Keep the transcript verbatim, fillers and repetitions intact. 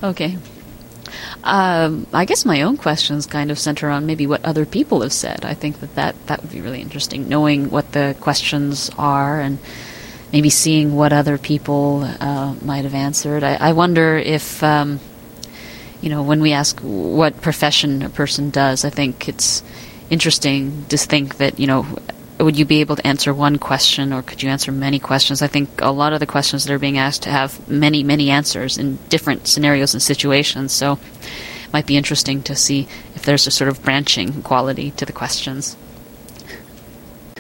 Okay. Um, I guess my own questions kind of center on maybe what other people have said. I think that that, that would be really interesting, knowing what the questions are and maybe seeing what other people uh, might have answered. I, I wonder if, um, you know, when we ask what profession a person does, I think it's interesting to think that, you know, would you be able to answer one question or could you answer many questions? I think a lot of the questions that are being asked have many, many answers in different scenarios and situations. So it might be interesting to see if there's a sort of branching quality to the questions.